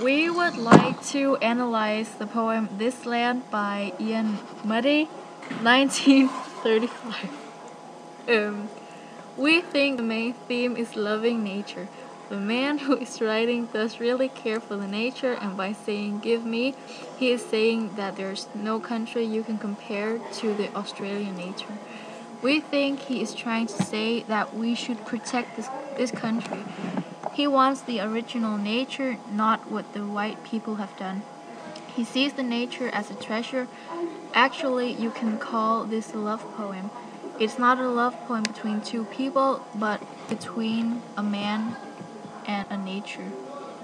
We would like to analyze the poem This Land by Ian Mudie, 1935. We think the main theme is loving nature. The man who is writing does really care for the nature, and by saying "give me," he is saying that there's no country you can compare to the Australian nature. We think he is trying to say that we should protect this country. He wants the original nature, not what the white people have done. He sees the nature as a treasure. Actually, you can call this a love poem. It's not a love poem between two people, but between a man and a nature.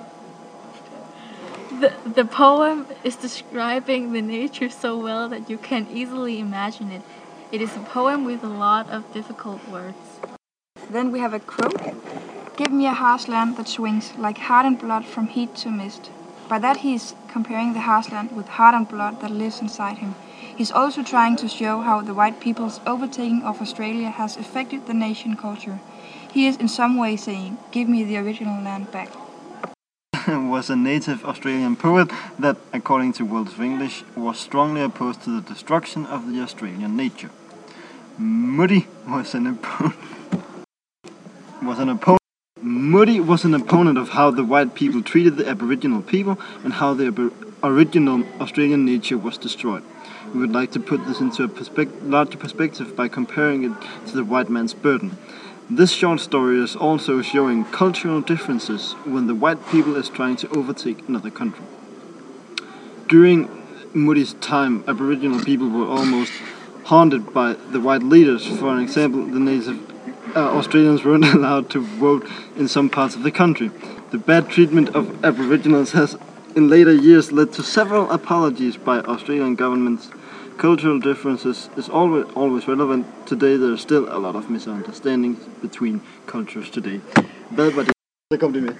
The poem is describing the nature so well that you can easily imagine it. It is a poem with a lot of difficult words. Then we have a quote. "Give me a harsh land that swings like heart and blood from heat to mist." By that he is comparing the harsh land with heart and blood that lives inside him. He's also trying to show how the white people's overtaking of Australia has affected the nation culture. He is in some way saying, "Give me the original land back." Was a native Australian poet that, according to World of English, was strongly opposed to the destruction of the Australian nature. Mudie was an opponent of how the white people treated the Aboriginal people and how the original Australian nature was destroyed. We would like to put this into a larger perspective by comparing it to the white man's burden. This short story is also showing cultural differences when the white people is trying to overtake another country. During Mudie's time, Aboriginal people were almost haunted by the white leaders. For example, the native Australians weren't allowed to vote in some parts of the country. The bad treatment of Aboriginals has in later years led to several apologies by Australian governments. Cultural differences is always relevant. Today there are still a lot of misunderstandings between cultures today.